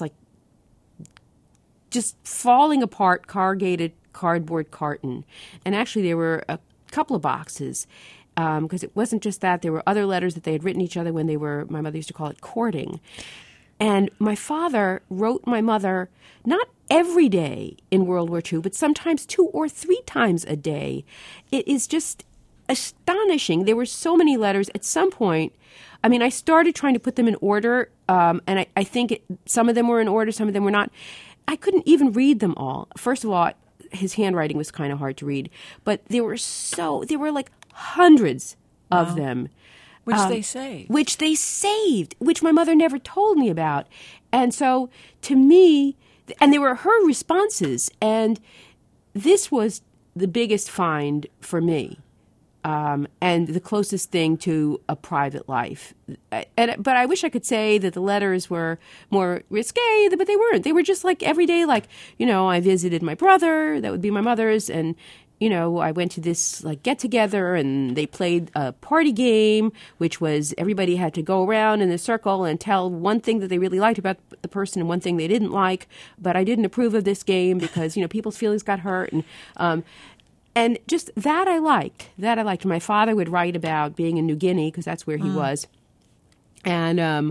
just falling apart, corrugated cardboard carton. And actually there were a couple of boxes, because it wasn't just that. There were other letters that they had written each other when they were, my mother used to call it courting. And my father wrote my mother not every day in World War II, but sometimes 2 or 3 times a day. It is just astonishing. There were so many letters. At some point, I mean, I started trying to put them in order, and I think some of them were in order, some of them were not. I couldn't even read them all. First of all, his handwriting was kind of hard to read, but there were like hundreds of them. Which they saved. Which my mother never told me about. And so, to me, and they were her responses, and this was the biggest find for me, and the closest thing to a private life. But I wish I could say that the letters were more risque, but they weren't. They were just like everyday, like, I visited my brother, that would be my mother's, and I went to this like get together and they played a party game, which was everybody had to go around in a circle and tell one thing that they really liked about the person and one thing they didn't like. But I didn't approve of this game because, people's feelings got hurt. And just that I liked. My father would write about being in New Guinea because that's where he was. And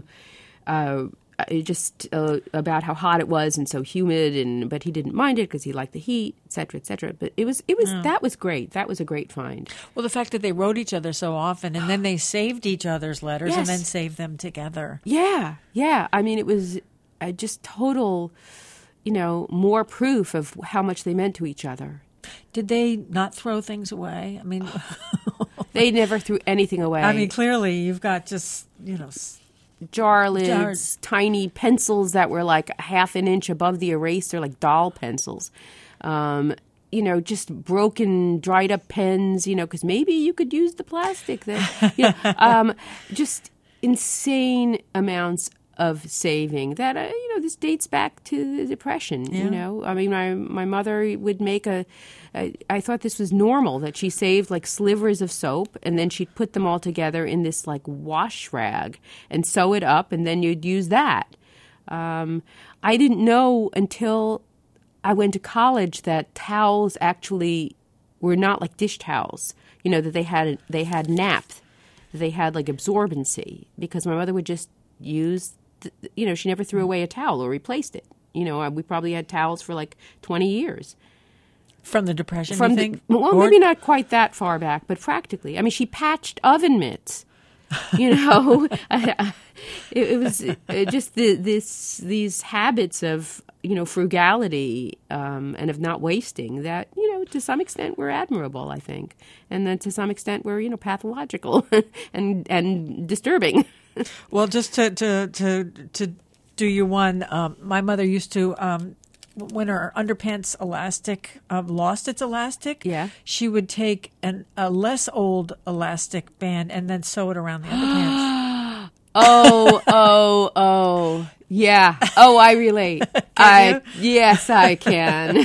just about how hot it was and so humid, but he didn't mind it because he liked the heat, et cetera, et cetera. But it was that was great. That was a great find. Well, the fact that they wrote each other so often, and then they saved each other's letters, and then saved them together. Yeah. I mean, it was just total, more proof of how much they meant to each other. Did they not throw things away? I mean, they never threw anything away. I mean, clearly you've got just jar lids, tiny pencils that were like half an inch above the eraser, like doll pencils. Just broken, dried up pens, because maybe you could use the plastic. Just insane amounts of saving that, this dates back to the Depression, I mean, my mother would make I thought this was normal, that she saved like slivers of soap and then she'd put them all together in this like wash rag and sew it up and then you'd use that. I didn't know until I went to college that towels actually were not like dish towels, that they had nap, they had like absorbency, because my mother would just use, she never threw away a towel or replaced it. We probably had towels for like 20 years. From the Depression, you think? Maybe not quite that far back, but practically. I mean, she patched oven mitts. It was just these habits of, frugality and of not wasting that, to some extent were admirable, I think. And then to some extent were, pathological and disturbing. Well, just to do you one, my mother used to, when her underpants elastic lost its elastic, she would take a less old elastic band and then sew it around the underpants. Oh, yeah. Oh, I relate. Yes, I can.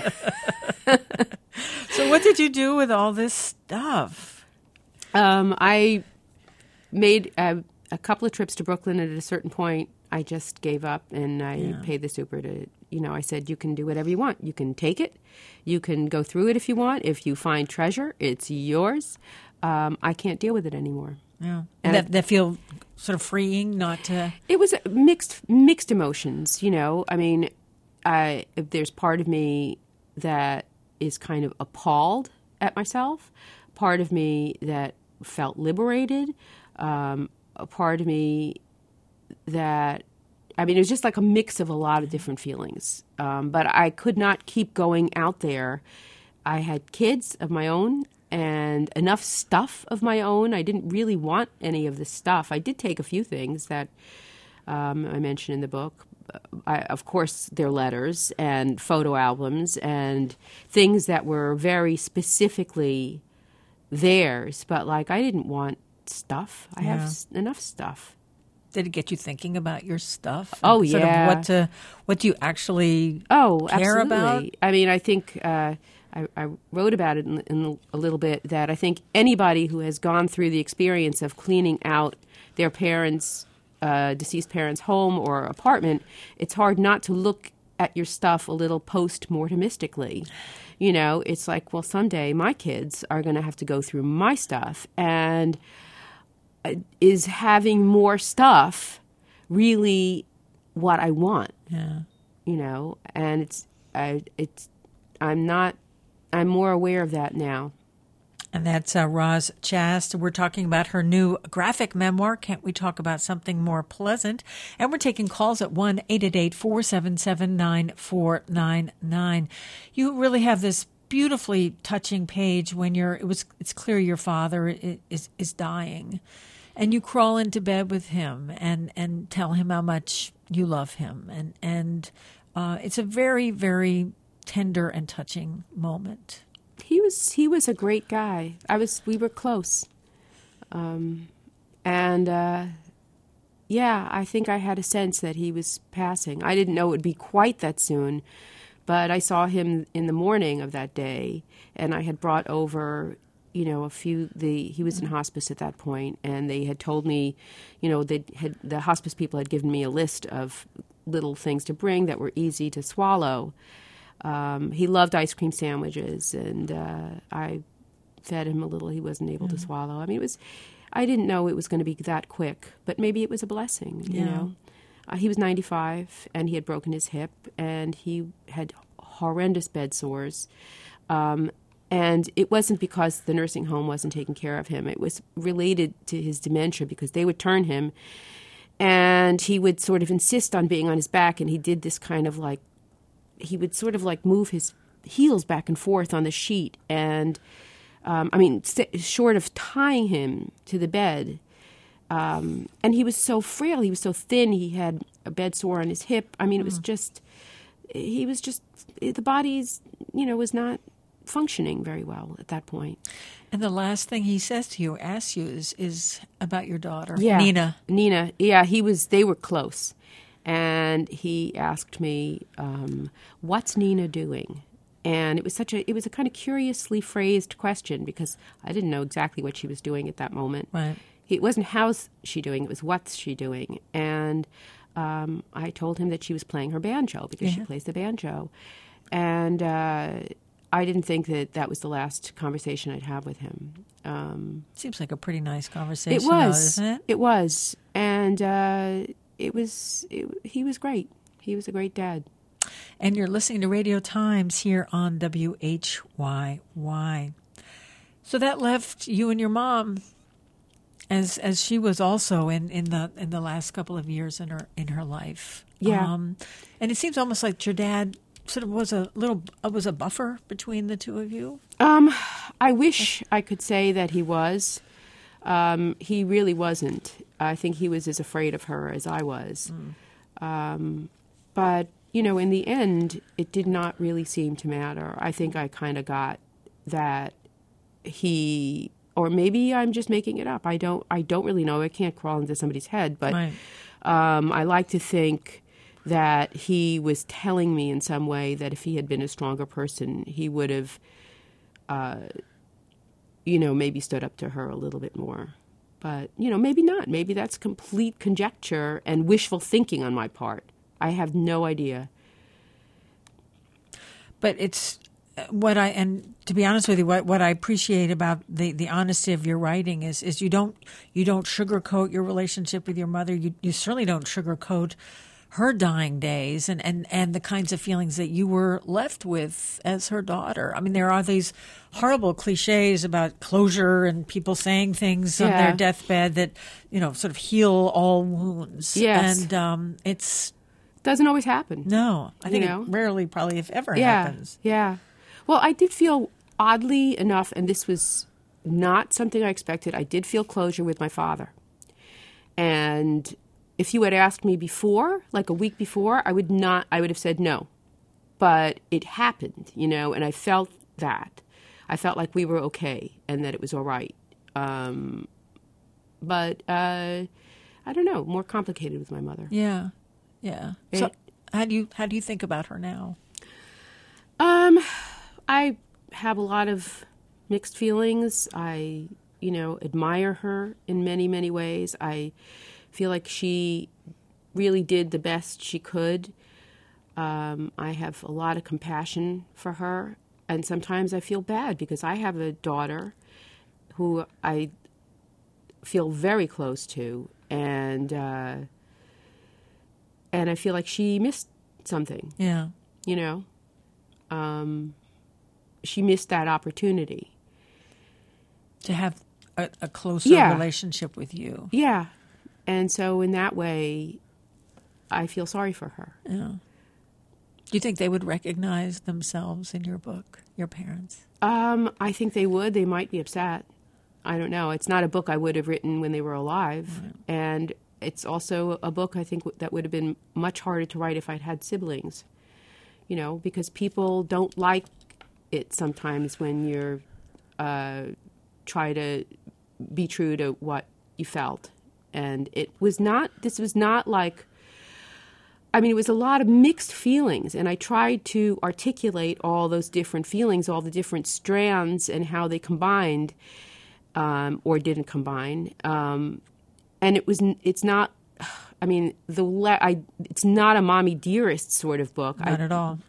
So what did you do with all this stuff? I made a couple of trips to Brooklyn, and at a certain point, I just gave up, and I paid the super to, I said, you can do whatever you want. You can take it. You can go through it if you want. If you find treasure, it's yours. I can't deal with it anymore. Yeah. And that feel sort of freeing not to... It was mixed emotions, I mean, there's part of me that is kind of appalled at myself, part of me that felt liberated, a part of me that, it was just like a mix of a lot of different feelings. But I could not keep going out there. I had kids of my own and enough stuff of my own. I didn't really want any of this stuff. I did take a few things that I mentioned in the book. Of course, their letters and photo albums and things that were very specifically theirs. But, I didn't want stuff. I have enough stuff. Did it get you thinking about your stuff? Oh, sort of what do you actually care about? I mean, I think I wrote about it in a little bit, that I think anybody who has gone through the experience of cleaning out their parents' deceased parents' home or apartment, it's hard not to look at your stuff a little post-mortemistically. It's like, well, someday my kids are going to have to go through my stuff, and is having more stuff really what I want? Yeah. And I'm more aware of that now. And that's Roz Chast. We're talking about her new graphic memoir, Can't We Talk About Something More Pleasant? And we're taking calls at 1-888-477-9499. You really have this beautifully touching page when it's clear your father is dying, and you crawl into bed with him and tell him how much you love him, and it's a very, very tender and touching moment. He was a great guy. We were close, I think I had a sense that he was passing. I didn't know it would be quite that soon, but I saw him in the morning of that day, and I had brought over, he was in hospice at that point, and they had told me, the hospice people had given me a list of little things to bring that were easy to swallow. He loved ice cream sandwiches, and I fed him a little he wasn't able to swallow. I mean, I didn't know it was going to be that quick, but maybe it was a blessing, you know. He was 95, and he had broken his hip, and he had horrendous bed sores. And it wasn't because the nursing home wasn't taking care of him. It was related to his dementia, because they would turn him, and he would sort of insist on being on his back, and he did this kind of he would sort of move his heels back and forth on the sheet, and short of tying him to the bed. And he was so frail. He was so thin. He had a bed sore on his hip. I mean, it was the body's, was not functioning very well at that point. And the last thing he asks you is about your daughter, yeah. Nina. Yeah, they were close. And he asked me, what's Nina doing? And it was a kind of curiously phrased question, because I didn't know exactly what she was doing at that moment. Right. It wasn't how's she doing, it was what's she doing. And I told him that she was playing her banjo, because she plays the banjo. And I didn't think that was the last conversation I'd have with him. Seems like a pretty nice conversation, it was, doesn't it? It was. And he was great. He was a great dad. And you're listening to Radio Times here on WHYY. So that left you and your mom, as she was also in the last couple of years in her life. Yeah. And it seems almost like your dad sort of was a buffer between the two of you. I wish I could say that he was. He really wasn't. I think he was as afraid of her as I was. But in the end, it did not really seem to matter. I think I kind of got that or maybe I'm just making it up. I don't really know. I can't crawl into somebody's head, but right. I like to think that he was telling me in some way that if he had been a stronger person, he would have, maybe stood up to her a little bit more. But, maybe not. Maybe that's complete conjecture and wishful thinking on my part. I have no idea. But it's and to be honest with you, what I appreciate about the honesty of your writing is you don't sugarcoat your relationship with your mother. You certainly don't sugarcoat her dying days and the kinds of feelings that you were left with as her daughter. I mean, there are these horrible cliches about closure and people saying things on their deathbed that, sort of heal all wounds. Yes. And it's doesn't always happen. No. I think it rarely, probably, if ever, happens. Yeah. Well, I did feel, oddly enough, and this was not something I expected, I did feel closure with my father. And if you had asked me before, like a week before, I would have said no. But it happened, and I felt that. I felt like we were okay and that it was all right. But I don't know, more complicated with my mother. Yeah. Yeah. So how do you think about her now? I have a lot of mixed feelings. I, admire her in many, many ways. I feel like she really did the best she could. I have a lot of compassion for her, and sometimes I feel bad because I have a daughter who I feel very close to, and I feel like she missed something. Yeah. She missed that opportunity. To have a closer relationship with you. Yeah. And so in that way, I feel sorry for her. Yeah. Do you think they would recognize themselves in your book, your parents? I think they would. They might be upset. I don't know. It's not a book I would have written when they were alive. Right. And it's also a book I think that would have been much harder to write if I'd had siblings. You know, because people don't like it sometimes when you're try to be true to what you felt. And this was not like, I mean, it was a lot of mixed feelings, and I tried to articulate all those different feelings, all the different strands, and how they combined or didn't combine. And it's not, I mean, it's not a mommy dearest sort of book. Not at all.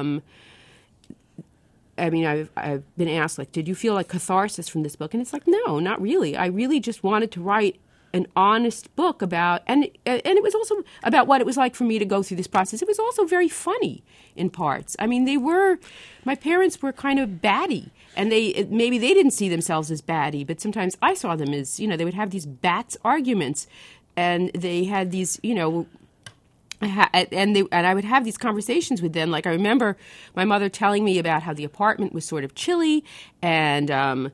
I mean, I've been asked, like, did you feel like catharsis from this book? And it's like, no, not really. I really just wanted to write an honest book about, and it was also about what it was like for me to go through this process. It was also very funny in parts. I mean, my parents were kind of batty, and maybe they didn't see themselves as batty, but sometimes I saw them as, you know, they would have these bats arguments, and they had these, you know, and I would have these conversations with them. Like, I remember my mother telling me about how the apartment was sort of chilly, and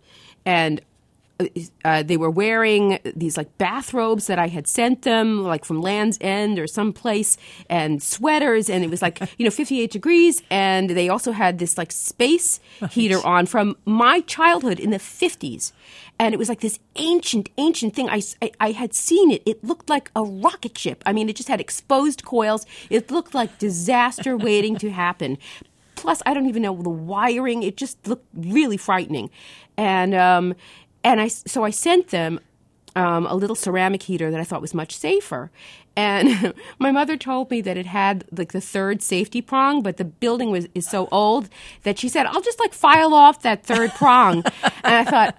they were wearing these like bathrobes that I had sent them, like from Land's End or someplace, and sweaters, and it was like, you know, 58 degrees, and they also had this like space heater on from my childhood in the 50s, and it was like this ancient thing. I had seen it. It looked like a rocket ship. I mean, it just had exposed coils. It looked like disaster waiting to happen. Plus, I don't even know the wiring. It just looked really frightening, and I sent them a little ceramic heater that I thought was much safer. And my mother told me that it had like the third safety prong, but the building is so old that she said, I'll just like file off that third prong. And I thought,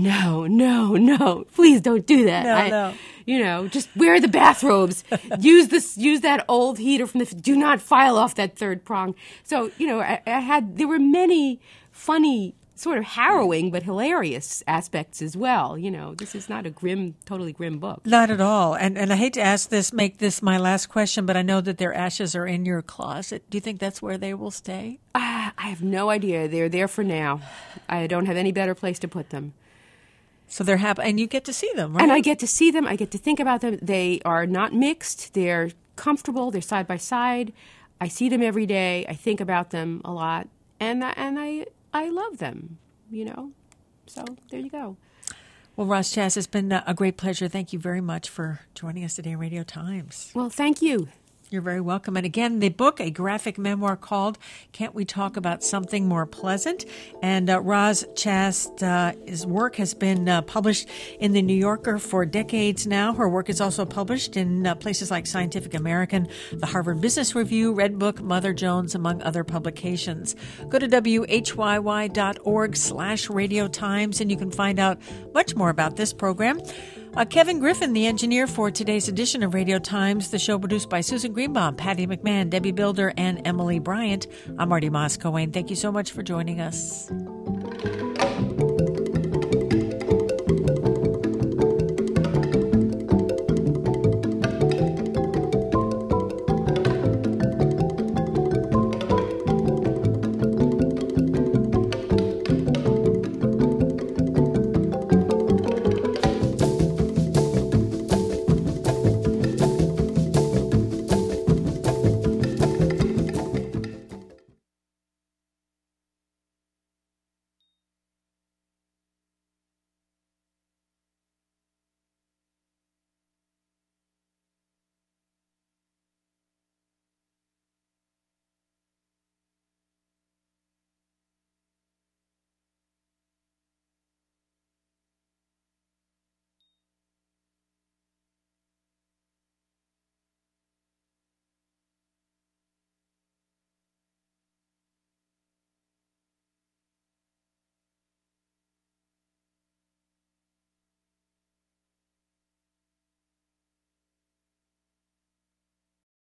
no, please don't do that. No. You know, just wear the bathrobes. Use that old heater do not file off that third prong. So, you know, there were many funny, sort of harrowing but hilarious aspects as well. You know, this is not a totally grim book. Not at all. And I hate to make this my last question, but I know that their ashes are in your closet. Do you think that's where they will stay? I have no idea. They're there for now. I don't have any better place to put them. So they're happy, and you get to see them, right? And I get to see them. I get to think about them. They are not mixed. They're comfortable. They're side by side. I see them every day. I think about them a lot, and I love them, you know. So there you go. Well, Roz Chast, it's been a great pleasure. Thank you very much for joining us today on Radio Times. Well, thank you. You're very welcome. And again, the book, a graphic memoir called Can't We Talk About Something More Pleasant? And Roz Chast's work has been published in The New Yorker for decades now. Her work is also published in places like Scientific American, the Harvard Business Review, Redbook, Mother Jones, among other publications. Go to whyy.org/Radio Times, and you can find out much more about this program. Kevin Griffin, the engineer for today's edition of Radio Times, the show produced by Susan Greenbaum, Patty McMahon, Debbie Builder, and Emily Bryant. I'm Marty Moss-Coane. Thank you so much for joining us.